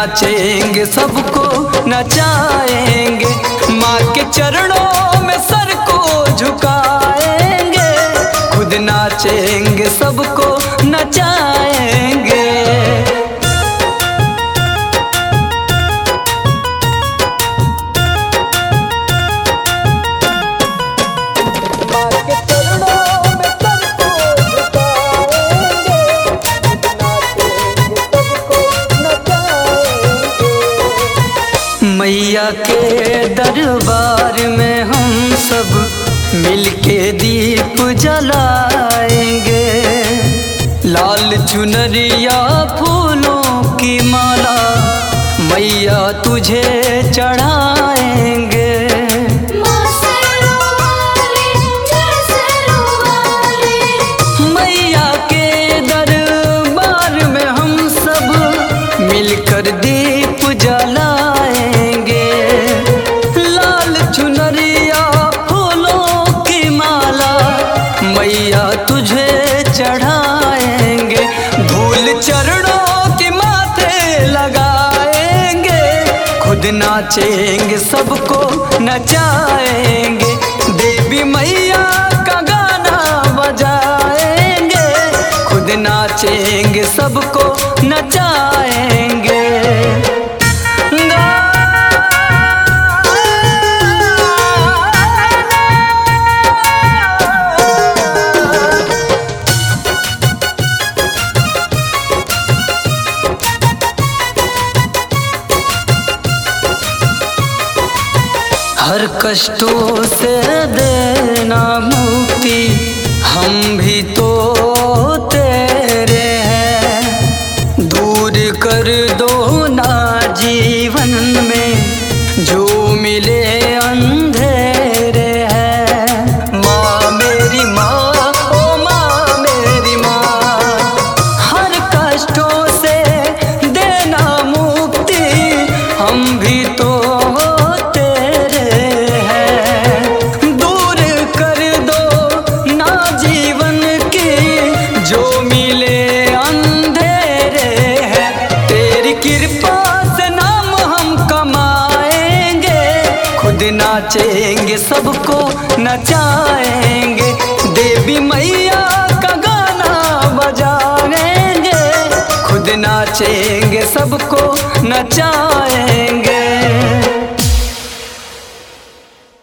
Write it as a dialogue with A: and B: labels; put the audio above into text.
A: नाचेंगे सबको नचाएंगे, माँ के चरणों में सर को झुकाएंगे, खुद नाचेंगे सबको नचाएंगे। मैया के दरबार में हम सब मिलके दीप जलाएंगे, लाल चुनरिया फूलों की माला मैया तुझे चढ़ाएंगे। मैया के दरबार में हम सब मिलकर दीप जलाएंगे, लाल चुनरिया फूलों की माला मैया तुझे चढ़ाएंगे, धूल चरणों के माथे लगाएंगे, खुद नाचेंगे सबको नचाएंगे, देवी मैया का गाना बजाएंगे, खुद नाचेंगे सबको नचाएंगे। हर कष्टों से देना मुक्ति, हम भी तो तेरे हैं, दूर कर दो ना जीवन में जो मिले अंधेरे हैं। माँ मेरी माँ, ओ माँ मेरी माँ, हर कष्टों से देना मुक्ति, हम भी तो नाचेंगे सबको नचाएंगे।